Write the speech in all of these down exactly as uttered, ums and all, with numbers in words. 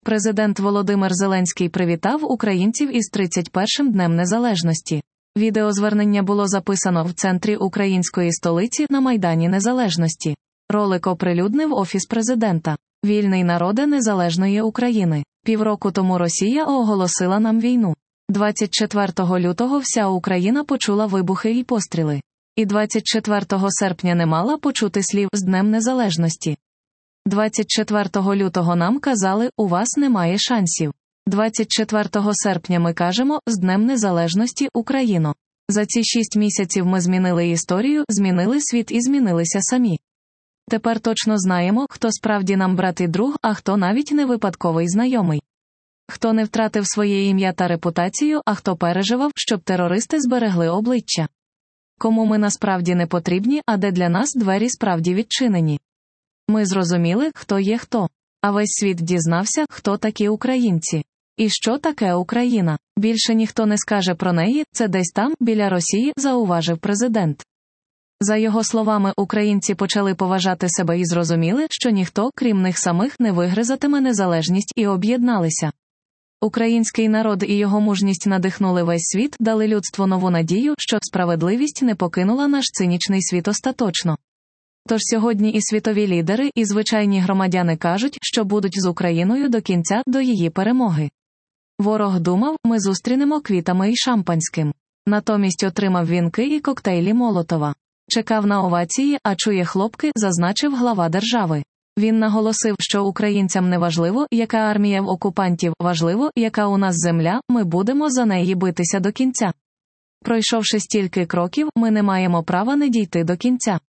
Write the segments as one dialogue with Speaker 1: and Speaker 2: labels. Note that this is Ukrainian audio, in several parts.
Speaker 1: Президент Володимир Зеленський привітав українців із тридцять першим Днем Незалежності. Відеозвернення було записано в центрі української столиці на Майдані Незалежності. Ролик оприлюднив Офіс президента. Вільний народе незалежної України. Півроку тому Росія оголосила нам війну. двадцять четвертого лютого вся Україна почула вибухи і постріли. І двадцять четвертого серпня не мала почути слів «З Днем Незалежності». двадцять четвертого лютого нам казали «У вас немає шансів». двадцять четвертого серпня ми кажемо «З Днем Незалежності, Україно». За ці шість місяців ми змінили історію, змінили світ і змінилися самі. Тепер точно знаємо, хто справді нам брат і друг, а хто навіть не випадковий знайомий. Хто не втратив своє ім'я та репутацію, а хто переживав, щоб терористи зберегли обличчя. Кому ми насправді не потрібні, а де для нас двері справді відчинені. Ми зрозуміли, хто є хто. А весь світ дізнався, хто такі українці. І що таке Україна. Більше ніхто не скаже про неї, це десь там, біля Росії, зауважив президент. За його словами, українці почали поважати себе і зрозуміли, що ніхто, крім них самих, не вигризатиме незалежність і об'єдналися. Український народ і його мужність надихнули весь світ, дали людству нову надію, що справедливість не покинула наш цинічний світ остаточно. Тож сьогодні і світові лідери, і звичайні громадяни кажуть, що будуть з Україною до кінця, до її перемоги. Ворог думав, ми зустрінемо квітами і шампанським. Натомість отримав вінки і коктейлі Молотова. Чекав на овації, а чує хлопки, зазначив глава держави. Він наголосив, що українцям не важливо, яка армія в окупантів, важливо, яка у нас земля, ми будемо за неї битися до кінця. Пройшовши стільки кроків, ми не маємо права не дійти до кінця.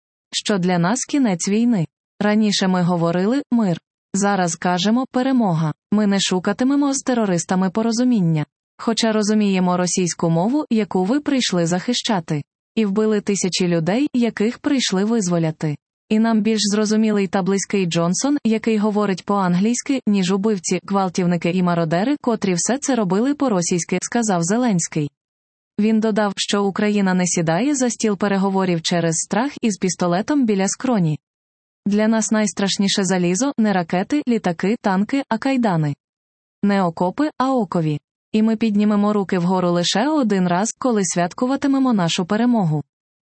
Speaker 1: Що для нас кінець війни. Раніше ми говорили «мир». Зараз кажемо «перемога». Ми не шукатимемо з терористами порозуміння. Хоча розуміємо російську мову, яку ви прийшли захищати. І вбили тисячі людей, яких прийшли визволяти. І нам більш зрозумілий та близький Джонсон, який говорить по-англійськи, ніж убивці, гвалтівники і мародери, котрі все це робили по-російськи, сказав Зеленський. Він додав, що Україна не сідає за стіл переговорів через страх із пістолетом біля скроні. Для нас найстрашніше залізо – не ракети, літаки, танки, а кайдани. Не окопи, а окові. І ми піднімемо руки вгору лише один раз, коли святкуватимемо нашу перемогу.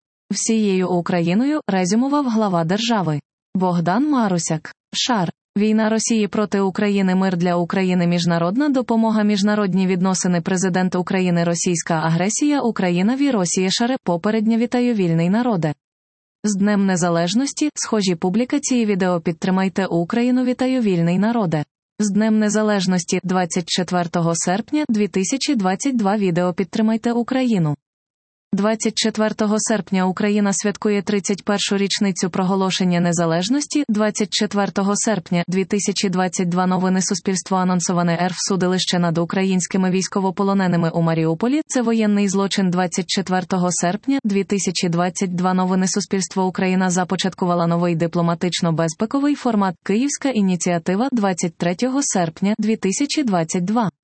Speaker 1: Всією Україною, резюмував глава держави. Богдан Марусяк. Шар. Війна Росії проти України, мир для України, міжнародна допомога, міжнародні відносини, президент України, російська агресія, Україна ві Росія шаре, попередньо вітаю вільний народе. З Днем Незалежності, схожі публікації відео підтримайте Україну, вітаю вільний народе. З Днем Незалежності, двадцять четвертого серпня дві тисячі двадцять два відео підтримайте Україну. двадцять четвертого серпня Україна святкує тридцять першу річницю проголошення незалежності. двадцять четвертого серпня дві тисячі двадцять два новини Суспільство анонсоване РФ судилище над українськими військовополоненими у Маріуполі. Це воєнний злочин. двадцять четвертого серпня дві тисячі двадцять два новини Суспільство Україна започаткувала новий дипломатично-безпековий формат Київська ініціатива. двадцять третього серпня дві тисячі двадцять два